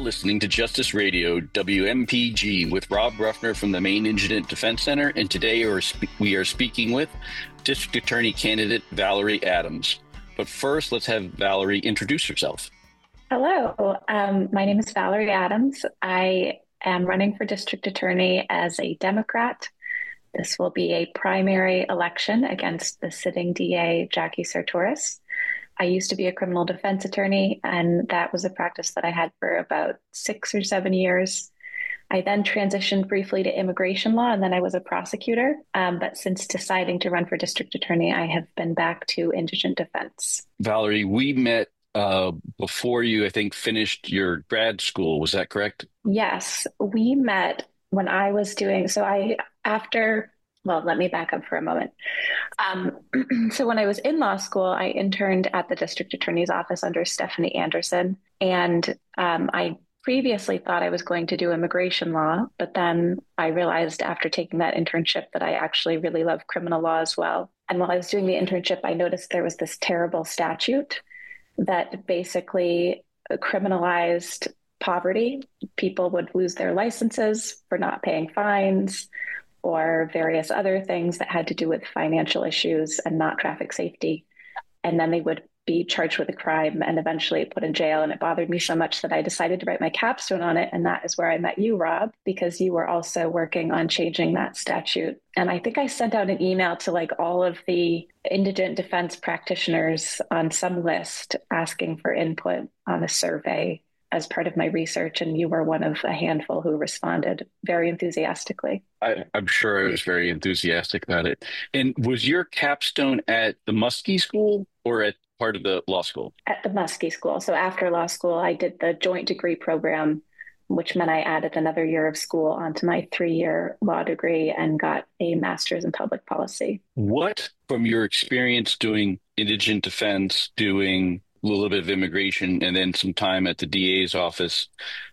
listening to Justice Radio, WMPG, with Rob Ruffner from the Maine Indigent Defense Center, and today we are speaking with District Attorney candidate Valerie Adams. But first, let's have Valerie introduce herself. Hello, my name is Valerie Adams. I am running for District Attorney as a Democrat. This will be a primary election against the sitting DA, Jackie Sartoris. I used to be a criminal defense attorney, and that was a practice that I had for about 6 or 7 years. I then transitioned briefly to immigration law, and then I was a prosecutor. But since deciding to run for district attorney, I have been back to indigent defense. Valerie, we met before you, I think, finished your grad school. Was that correct? Yes, we met when I was doing, let me back up for a moment. So when I was in law school, I interned at the district attorney's office under Stephanie Anderson. And I previously thought I was going to do immigration law, but then I realized after taking that internship that I actually really love criminal law as well. And while I was doing the internship, I noticed there was this terrible statute that basically criminalized poverty. People would lose their licenses for not paying fines, or various other things that had to do with financial issues and not traffic safety. And then they would be charged with a crime and eventually put in jail. And it bothered me so much that I decided to write my capstone on it. And that is where I met you, Rob, because you were also working on changing that statute. And I think I sent out an email to all of the indigent defense practitioners on some list asking for input on a survey as part of my research, and you were one of a handful who responded very enthusiastically. I'm sure I was very enthusiastic about it. And was your capstone at the Muskie School or at part of the law school? At the Muskie School. So after law school, I did the joint degree program, which meant I added another year of school onto my 3-year law degree and got a master's in public policy. What, from your experience doing indigent defense, doing a little bit of immigration, and then some time at the DA's office,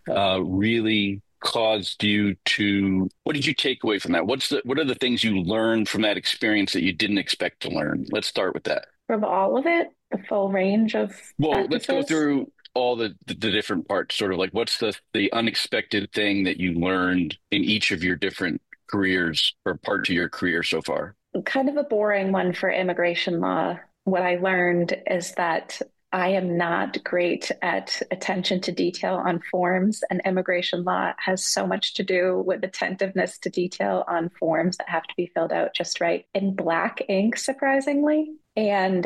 really caused you to, what did you take away from that? What are the things you learned from that experience that you didn't expect to learn? Let's start with that. From all of it, the full range of practices? Let's go through all the different parts, sort of like what's the unexpected thing that you learned in each of your different careers or parts of your career so far? Kind of a boring one for immigration law. What I learned is that I am not great at attention to detail on forms, and immigration law has so much to do with attentiveness to detail on forms that have to be filled out just right in black ink, surprisingly. And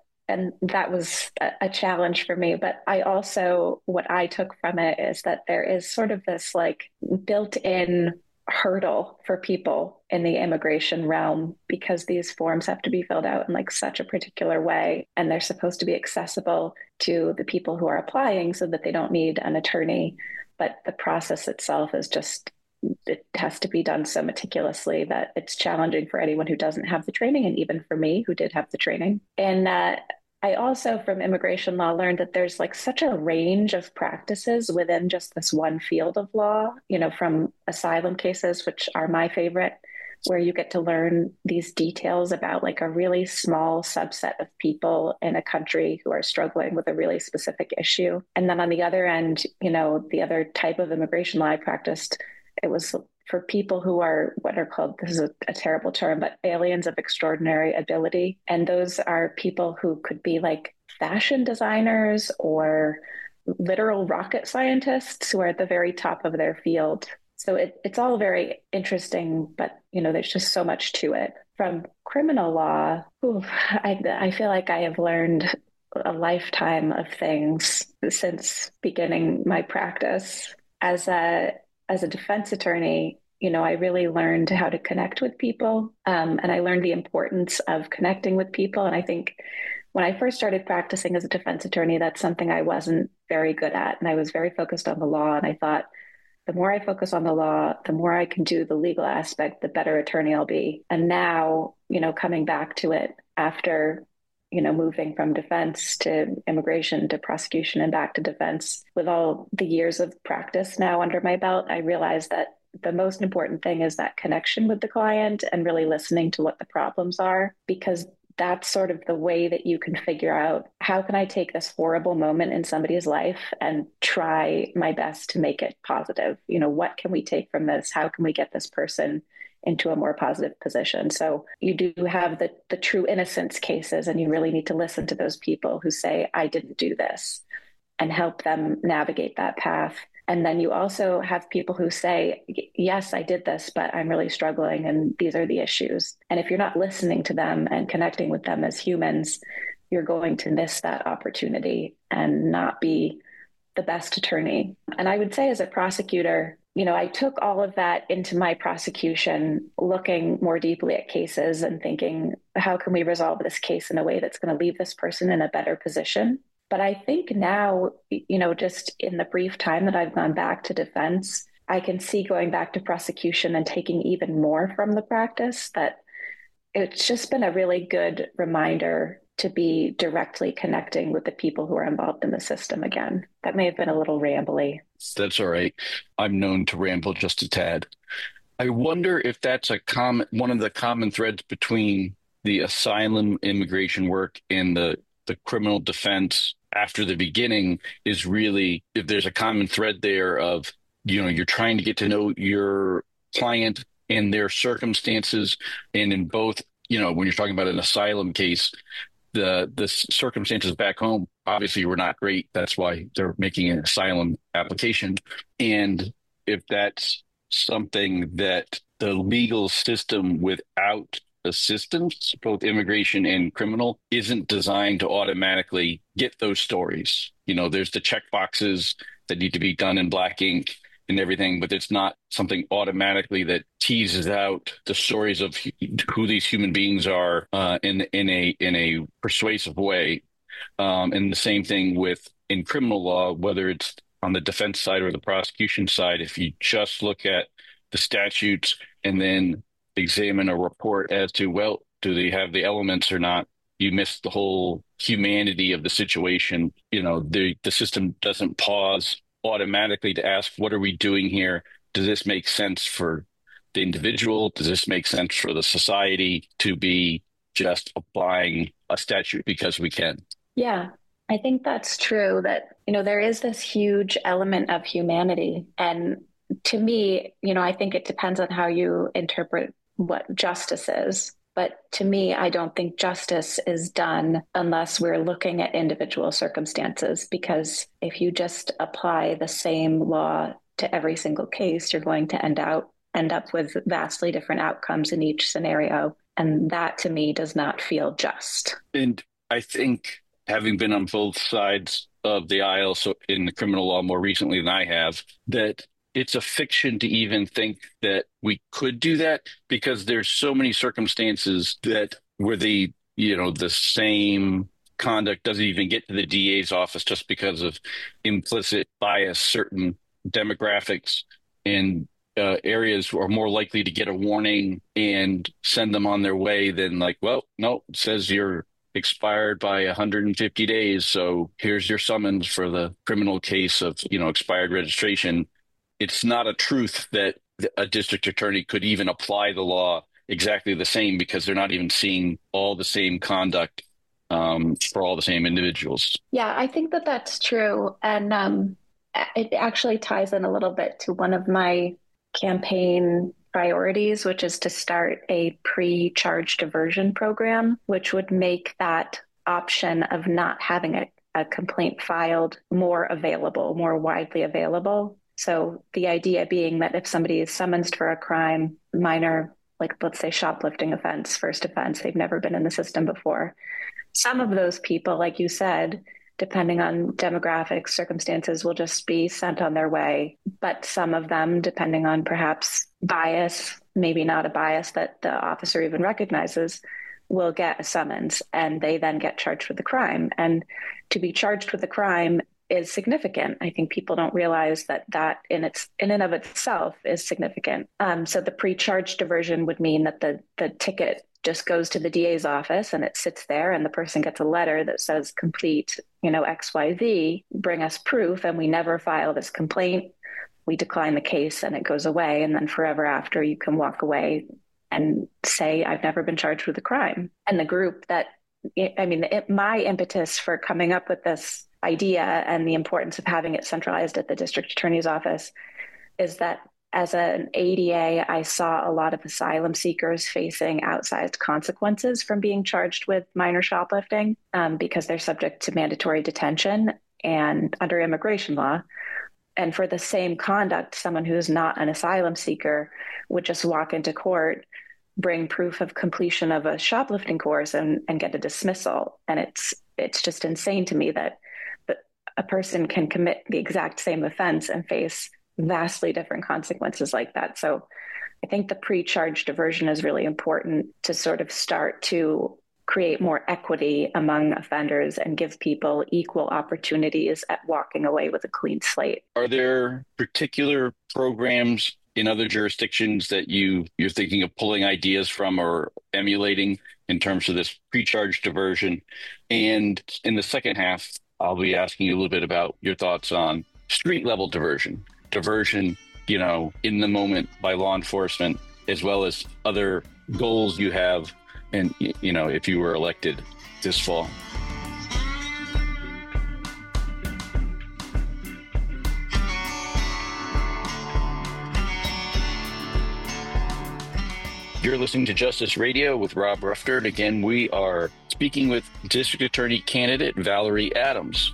that was a challenge for me. But what I took from it is that there is sort of this built-in hurdle for people in the immigration realm because these forms have to be filled out in such a particular way, and they're supposed to be accessible to the people who are applying so that they don't need an attorney. But the process itself is it has to be done so meticulously that it's challenging for anyone who doesn't have the training, and even for me who did have the training. And I also, from immigration law, learned that there's such a range of practices within just this one field of law, from asylum cases, which are my favorite, where you get to learn these details about a really small subset of people in a country who are struggling with a really specific issue. And then on the other end, the other type of immigration law I practiced, it was for people who are what are called, this is a terrible term, but aliens of extraordinary ability. And those are people who could be fashion designers or literal rocket scientists who are at the very top of their field. So it's all very interesting, but there's just so much to it. From criminal law, I feel like I have learned a lifetime of things since beginning my practice. As a defense attorney, I really learned how to connect with people, and I learned the importance of connecting with people. And I think when I first started practicing as a defense attorney, that's something I wasn't very good at. And I was very focused on the law. And I thought, the more I focus on the law, the more I can do the legal aspect, the better attorney I'll be. And now, coming back to it after moving from defense to immigration to prosecution and back to defense, with all the years of practice now under my belt, I realized that the most important thing is that connection with the client and really listening to what the problems are, because that's sort of the way that you can figure out, how can I take this horrible moment in somebody's life and try my best to make it positive? What can we take from this? How can we get this person into a more positive position? So you do have the true innocence cases, and you really need to listen to those people who say, I didn't do this, and help them navigate that path. And then you also have people who say, yes, I did this, but I'm really struggling, and these are the issues. And if you're not listening to them and connecting with them as humans, you're going to miss that opportunity and not be the best attorney. And I would say, as a prosecutor, I took all of that into my prosecution, looking more deeply at cases and thinking, how can we resolve this case in a way that's going to leave this person in a better position? But I think now, just in the brief time that I've gone back to defense, I can see going back to prosecution and taking even more from the practice, that it's just been a really good reminder to be directly connecting with the people who are involved in the system again. That may have been a little rambly. That's all right. I'm known to ramble just a tad. I wonder if that's one of the common threads between the asylum immigration work and the criminal defense after the beginning, is really if there's a common thread there of, you're trying to get to know your client and their circumstances. And in both, when you're talking about an asylum case, the circumstances back home obviously were not great. That's why they're making an asylum application. And if that's something that the legal system without assistance, both immigration and criminal, isn't designed to automatically get those stories. There's the check boxes that need to be done in black ink and everything, but it's not something automatically that teases out the stories of who these human beings are in a persuasive way. And the same thing in criminal law, whether it's on the defense side or the prosecution side. If you just look at the statutes and then examine a report as to, well, do they have the elements or not, you miss the whole humanity of the situation. The system doesn't pause automatically to ask, what are we doing here? Does this make sense for the individual? Does this make sense for the society to be just applying a statute because we can? Yeah, I think that's true, that, there is this huge element of humanity. And to me, I think it depends on how you interpret what justice is. But to me, I don't think justice is done unless we're looking at individual circumstances, because if you just apply the same law to every single case, you're going to end up with vastly different outcomes in each scenario. And that, to me, does not feel just. And I think, having been on both sides of the aisle, so in the criminal law more recently than I have, that it's a fiction to even think that we could do that, because there's so many circumstances that where the same conduct doesn't even get to the DA's office just because of implicit bias. Certain demographics and areas are more likely to get a warning and send them on their way than like, well, no, it says you're expired by 150 days. So here's your summons for the criminal case of, expired registration. It's not a truth that a district attorney could even apply the law exactly the same, because they're not even seeing all the same conduct for all the same individuals. Yeah, I think that that's true. And it actually ties in a little bit to one of my campaign priorities, which is to start a pre-charge diversion program, which would make that option of not having a complaint filed more available, more widely available. So the idea being that if somebody is summoned for a crime, minor, like let's say shoplifting offense, first offense, they've never been in the system before. Some of those people, like you said, depending on demographics, circumstances, will just be sent on their way. But some of them, depending on perhaps bias, maybe not a bias that the officer even recognizes, will get a summons, and they then get charged with the crime. And to be charged with a crime is significant. I think people don't realize that in and of itself is significant. So the pre-charge diversion would mean that the ticket just goes to the DA's office and it sits there, and the person gets a letter that says complete, XYZ, bring us proof, and we never file this complaint. We decline the case and it goes away. And then forever after, you can walk away and say, I've never been charged with a crime. And the group that, I mean, my impetus for coming up with this idea and the importance of having it centralized at the district attorney's office is that as an ADA, I saw a lot of asylum seekers facing outsized consequences from being charged with minor shoplifting because they're subject to mandatory detention and under immigration law. And for the same conduct, someone who's not an asylum seeker would just walk into court, bring proof of completion of a shoplifting course, and get a dismissal. And it's just insane to me that a person can commit the exact same offense and face vastly different consequences like that. So I think the pre-charge diversion is really important to sort of start to create more equity among offenders and give people equal opportunities at walking away with a clean slate. Are there particular programs in other jurisdictions that you're thinking of pulling ideas from or emulating in terms of this pre-charge diversion? And in the second half, I'll be asking you a little bit about your thoughts on street level diversion, in the moment by law enforcement, as well as other goals you have, and, if you were elected this fall. You're listening to Justice Radio with Rob Ruffner. And again, we are speaking with District Attorney candidate Valerie Adams.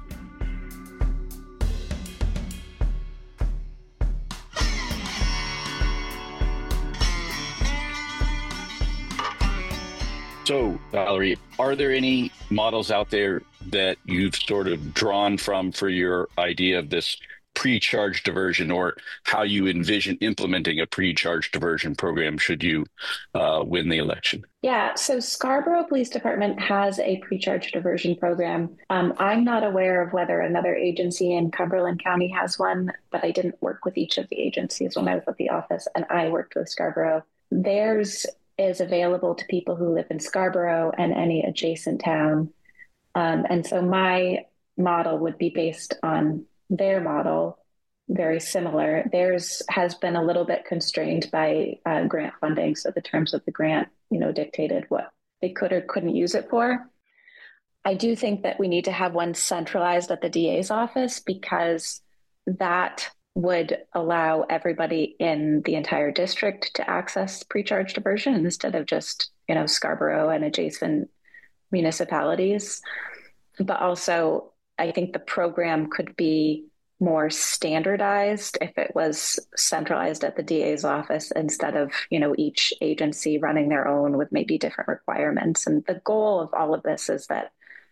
So, Valerie, are there any models out there that you've sort of drawn from for your idea of this pre-charge diversion, or how you envision implementing a pre-charge diversion program should you win the election? Yeah, so Scarborough Police Department has a pre-charge diversion program. I'm not aware of whether another agency in Cumberland County has one, but I didn't work with each of the agencies when I was at the office, and I worked with Scarborough. Theirs is available to people who live in Scarborough and any adjacent town. And so my model would be based on their model, very similar. Theirs has been a little bit constrained by grant funding. So the terms of the grant, dictated what they could or couldn't use it for. I do think that we need to have one centralized at the DA's office, because that would allow everybody in the entire district to access pre-charge diversion instead of just, Scarborough and adjacent municipalities. But also, I think the program could be more standardized if it was centralized at the DA's office instead of, each agency running their own with maybe different requirements. And the goal of all of this is that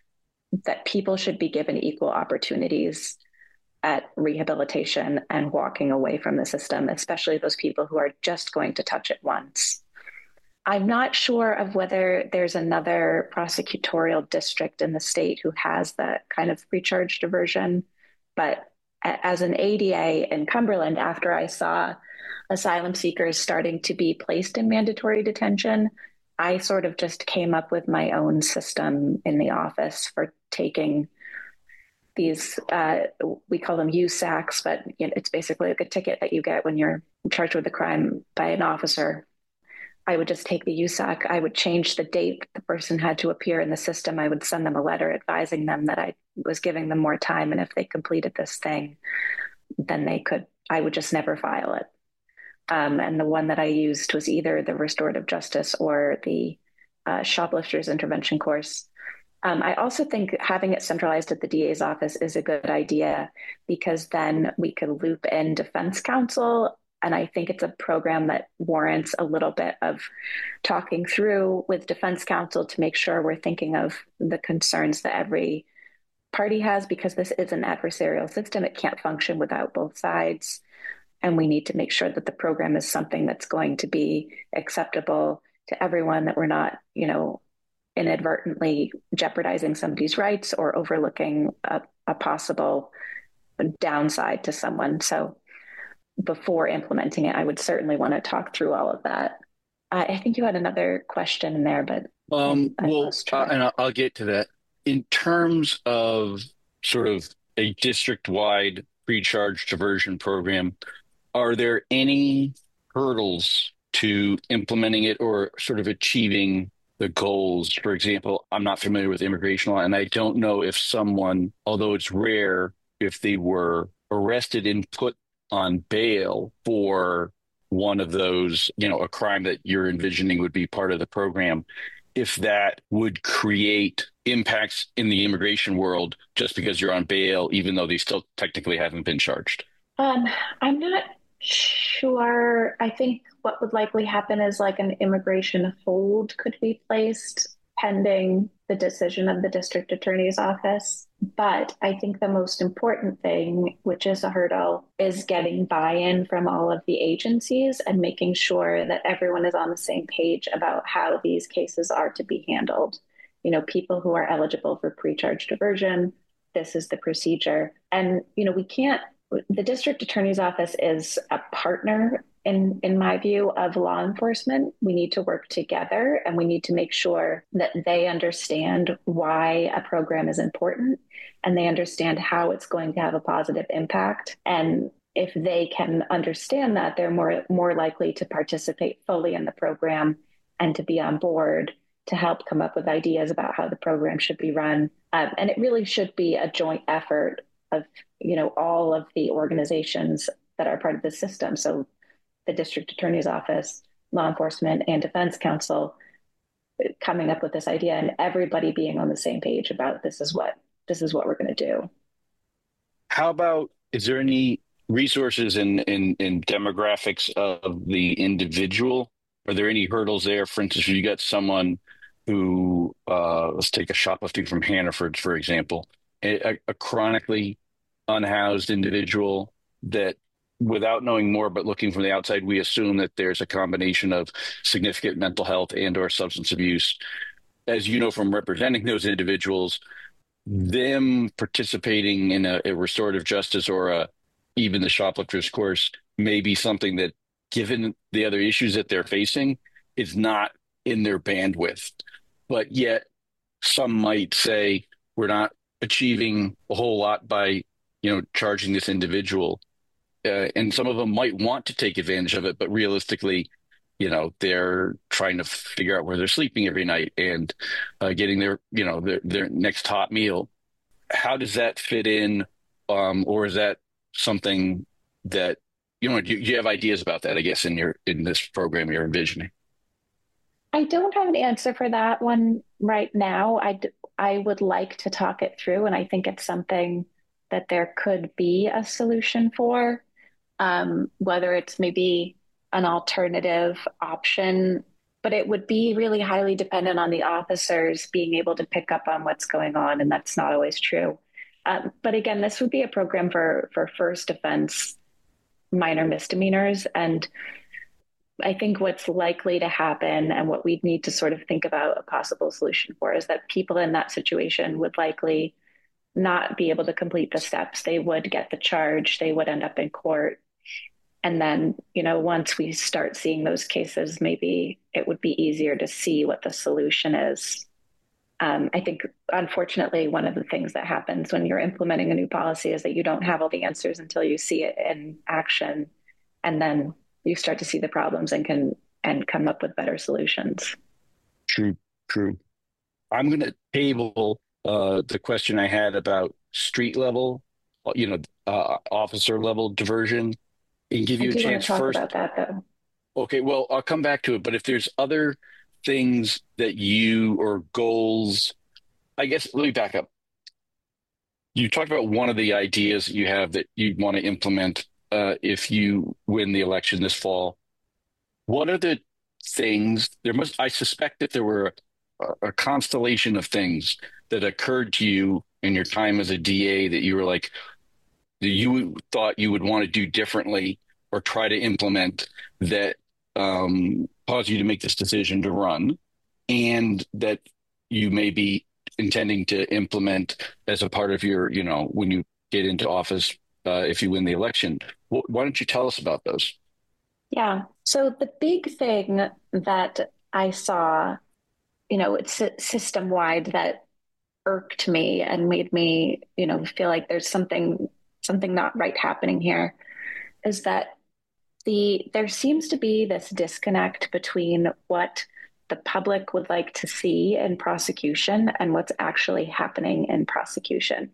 people should be given equal opportunities at rehabilitation and walking away from the system, especially those people who are just going to touch it once. I'm not sure of whether there's another prosecutorial district in the state who has that kind of pre-charge diversion, but as an ADA in Cumberland, after I saw asylum seekers starting to be placed in mandatory detention, I sort of just came up with my own system in the office for taking these, we call them USACs, but it's basically like a ticket that you get when you're charged with a crime by an officer. I would just take the USAC. I would change the date the person had to appear in the system. I would send them a letter advising them that I was giving them more time. And if they completed this thing, then I would just never file it. And the one that I used was either the restorative justice or the shoplifters intervention course. I also think having it centralized at the DA's office is a good idea, because then we could loop in defense counsel. And I think it's a program that warrants a little bit of talking through with defense counsel to make sure we're thinking of the concerns that every party has, because this is an adversarial system. It can't function without both sides. And we need to make sure that the program is something that's going to be acceptable to everyone, that we're not, inadvertently jeopardizing somebody's rights or overlooking a possible downside to someone. So before implementing it, I would certainly want to talk through all of that. I think you had another question in there, but and I'll get to that. In terms of sort of a district-wide pre-charge diversion program, are there any hurdles to implementing it or sort of achieving the goals. For example, I'm not familiar with immigration law, and I don't know if someone, although it's rare, if they were arrested and put on bail for one of those, a crime that you're envisioning would be part of the program, if that would create impacts in the immigration world just because you're on bail, even though they still technically haven't been charged. Um, I'm not sure. I think what would likely happen is like an immigration hold could be placed pending the decision of the district attorney's office. But I think the most important thing, which is a hurdle, is getting buy-in from all of the agencies and making sure that everyone is on the same page about how these cases are to be handled. People who are eligible for pre-charge diversion, this is the procedure. And, we can't the district attorney's office is a partner in my view of law enforcement. We need to work together and we need to make sure that they understand why a program is important and they understand how it's going to have a positive impact. And if they can understand that, they're more likely to participate fully in the program and to be on board to help come up with ideas about how the program should be run. And it really should be a joint effort of all of the organizations that are part of the system. So the district attorney's office, law enforcement, and defense counsel coming up with this idea and everybody being on the same page about this is what we're going to do. How about, is there any resources in demographics of the individual? Are there any hurdles there? For instance, if you got someone who, let's take a shoplifting from Hannaford, for example, a chronically unhoused individual that, without knowing more but looking from the outside, we assume that there's a combination of significant mental health and or substance abuse. As you know from representing those individuals, them participating in a restorative justice or even the shoplifters course may be something that, given the other issues that they're facing, is not in their bandwidth. But yet, some might say we're not achieving a whole lot by, charging this individual. And some of them might want to take advantage of it, but realistically, they're trying to figure out where they're sleeping every night and getting their next hot meal. How does that fit in? Or is that something that, do you have ideas about that, I guess, in this program you're envisioning? I don't have an answer for that one right now. I would like to talk it through, and I think it's something that there could be a solution for. Whether it's maybe an alternative option, but it would be really highly dependent on the officers being able to pick up on what's going on, and that's not always true. But again, this would be a program for first offense minor misdemeanors, and I think what's likely to happen and what we'd need to sort of think about a possible solution for is that people in that situation would likely not be able to complete the steps. They would get the charge, they would end up in court. And then, once we start seeing those cases, maybe it would be easier to see what the solution is. I think, unfortunately, one of the things that happens when you're implementing a new policy is that you don't have all the answers until you see it in action. And then you start to see the problems and come up with better solutions. True, true. I'm going to table the question I had about street level, officer level diversion, and give I you a do want to chance talk about first. that though. Okay, well, I'll come back to it, but if there's other things that you or goals, I guess, let me back up. You talked about one of the ideas that you have that you'd want to implement if you win the election this fall. What are the things I suspect that there were a constellation of things that occurred to you in your time as a DA that you were like, that you thought you would want to do differently or try to implement that caused you to make this decision to run, and that you may be intending to implement as a part of your, when you get into office, if you win the election. Why don't you tell us about those? Yeah. So the big thing that I saw, it's system wide that irked me and made me, feel like there's something not right happening here is that There seems to be this disconnect between what the public would like to see in prosecution and what's actually happening in prosecution,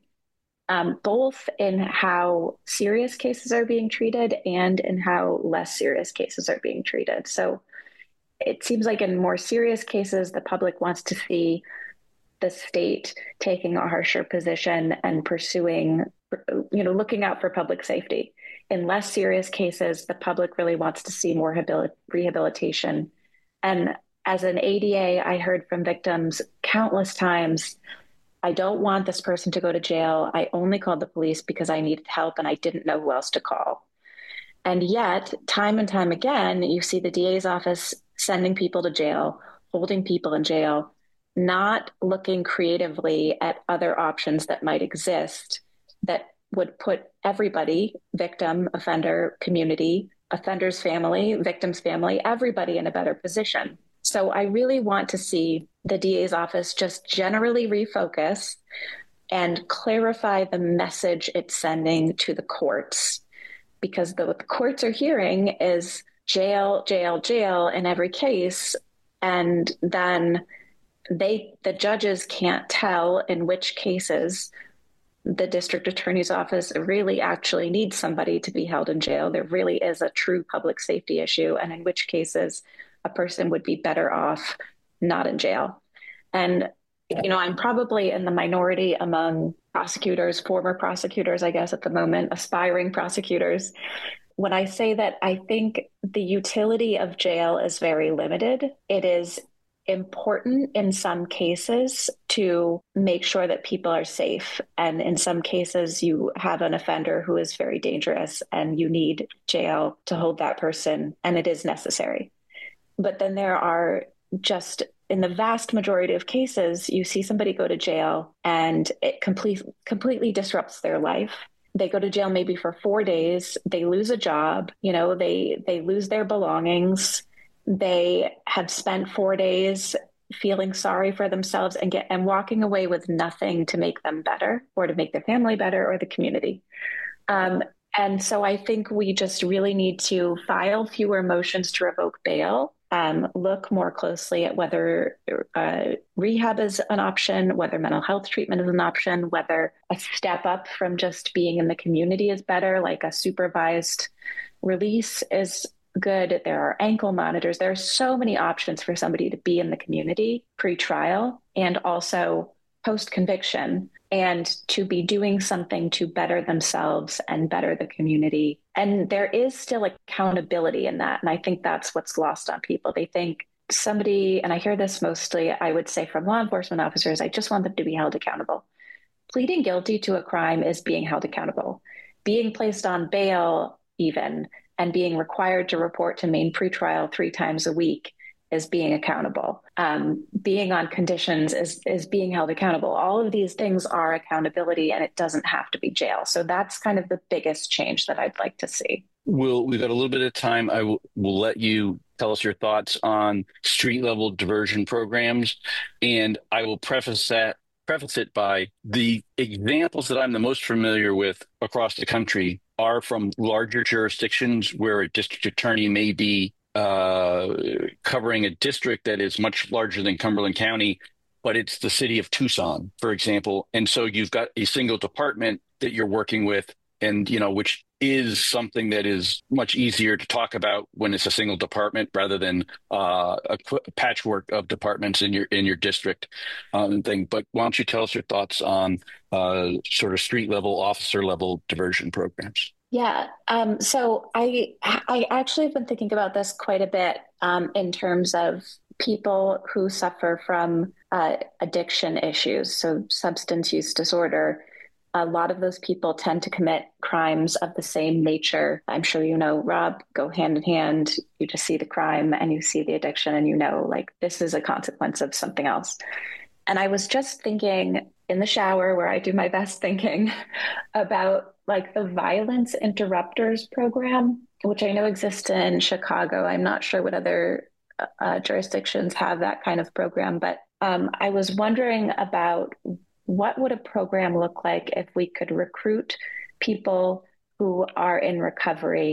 both in how serious cases are being treated and in how less serious cases are being treated. So it seems like in more serious cases, the public wants to see the state taking a harsher position and pursuing, looking out for public safety. In less serious cases, the public really wants to see more rehabilitation. And as an ADA, I heard from victims countless times, I don't want this person to go to jail. I only called the police because I needed help and I didn't know who else to call. And yet, time and time again, you see the DA's office sending people to jail, holding people in jail, not looking creatively at other options that might exist that would put everybody, victim, offender, community, offender's family, victim's family, everybody in a better position. So I really want to see the DA's office just generally refocus and clarify the message it's sending to the courts, because what the courts are hearing is jail, jail, jail in every case. And then the judges can't tell in which cases the district attorney's office really actually needs somebody to be held in jail. There really is a true public safety issue, and in which cases a person would be better off not in jail. And, I'm probably in the minority among prosecutors, former prosecutors, I guess, at the moment, aspiring prosecutors, when I say that I think the utility of jail is very limited. It is important in some cases to make sure that people are safe. And in some cases, you have an offender who is very dangerous and you need jail to hold that person, and it is necessary. But then there are just, in the vast majority of cases, you see somebody go to jail and it completely disrupts their life. They go to jail maybe for 4 days. They lose a job. They lose their belongings. They have spent 4 days feeling sorry for themselves and walking away with nothing to make them better or to make their family better or the community. And so I think we just really need to file fewer motions to revoke bail, look more closely at whether rehab is an option, whether mental health treatment is an option, whether a step up from just being in the community is better, like a supervised release is good. There are ankle monitors. There are so many options for somebody to be in the community pre-trial and also post-conviction, and to be doing something to better themselves and better the community. And there is still accountability in that. And I think that's what's lost on people. They think somebody, and I hear this mostly, I would say from law enforcement officers, I just want them to be held accountable. Pleading guilty to a crime is being held accountable. Being placed on bail, even, and being required to report to Maine pretrial 3 times a week is being accountable. Being on conditions is being held accountable. All of these things are accountability, and it doesn't have to be jail. So that's kind of the biggest change that I'd like to see. We've got a little bit of time. Will let you tell us your thoughts on street level diversion programs, and I will preface it by the examples that I'm the most familiar with across the country are from larger jurisdictions where a district attorney may be covering a district that is much larger than Cumberland County, but it's the city of Tucson, for example. And so you've got a single department that you're working with, and which is something that is much easier to talk about when it's a single department rather than a patchwork of departments in your district thing. But why don't you tell us your thoughts on sort of street level, officer level diversion programs? Yeah. So I actually have been thinking about this quite a bit in terms of people who suffer from addiction issues, so substance use disorder. A lot of those people tend to commit crimes of the same nature. I'm sure Rob, go hand in hand. You just see the crime and you see the addiction and this is a consequence of something else. And I was just thinking in the shower, where I do my best thinking, about the violence interrupters program, which I know exists in Chicago. I'm not sure what other jurisdictions have that kind of program, but I was wondering about what would a program look like if we could recruit people who are in recovery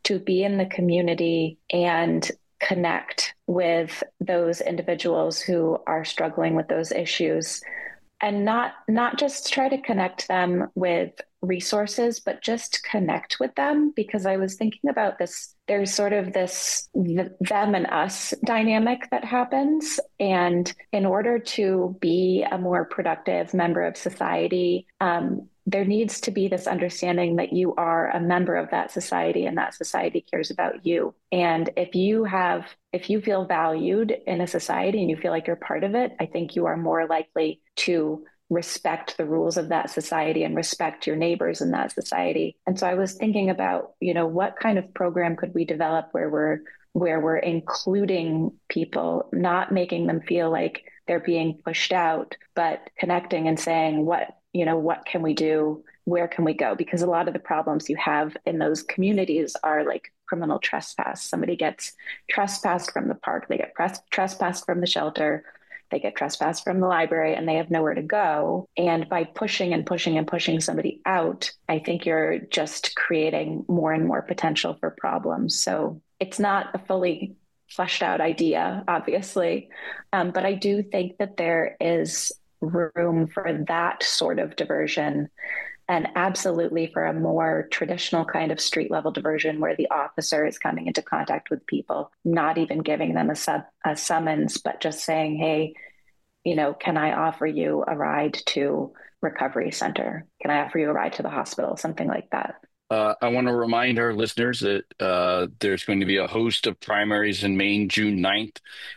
to be in the community and connect with those individuals who are struggling with those issues, and not just try to connect them with resources, but just connect with them. Because I was thinking about this, there's sort of this them and us dynamic that happens. And in order to be a more productive member of society, there needs to be this understanding that you are a member of that society and that society cares about you. And if you feel valued in a society and you feel like you're part of it, I think you are more likely to respect the rules of that society and respect your neighbors in that society. And so I was thinking about, what kind of program could we develop where we're including people, not making them feel like they're being pushed out, but connecting and saying, what can we do? Where can we go? Because a lot of the problems you have in those communities are like criminal trespass. Somebody gets trespassed from the park, they get trespassed from the shelter, they get trespassed from the library, and they have nowhere to go. And by pushing and pushing and pushing somebody out, I think you're just creating more and more potential for problems. So it's not a fully fleshed out idea, obviously, but I do think that there is room for that sort of diversion, and absolutely for a more traditional kind of street level diversion where the officer is coming into contact with people, not even giving them a summons, but just saying, hey, can I offer you a ride to recovery center? Can I offer you a ride to the hospital? Something like that. I want to remind our listeners that there's going to be a host of primaries in Maine, June 9th.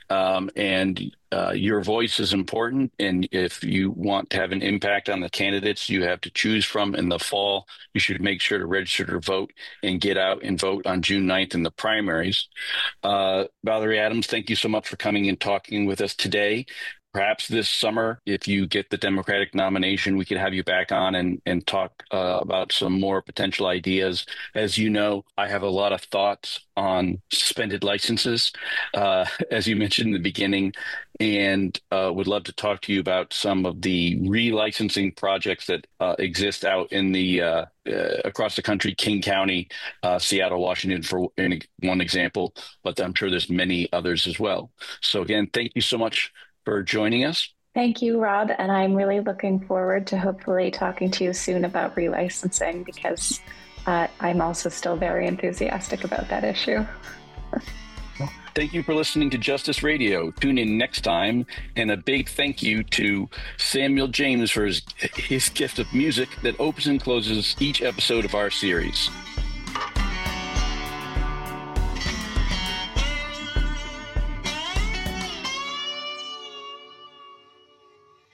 And your voice is important. And if you want to have an impact on the candidates you have to choose from in the fall, you should make sure to register to vote and get out and vote on June 9th in the primaries. Valerie Adams, thank you so much for coming and talking with us today. Perhaps this summer, if you get the Democratic nomination, we could have you back on and talk about some more potential ideas. As you know, I have a lot of thoughts on suspended licenses, as you mentioned in the beginning, and would love to talk to you about some of the relicensing projects that exist out in the across the country, King County, Seattle, Washington, for one example, but I'm sure there's many others as well. So again, thank you so much for joining us. Thank you, Rob. And I'm really looking forward to hopefully talking to you soon about relicensing, because I'm also still very enthusiastic about that issue. Thank you for listening to Justice Radio. Tune in next time. And a big thank you to Samuel James for his gift of music that opens and closes each episode of our series.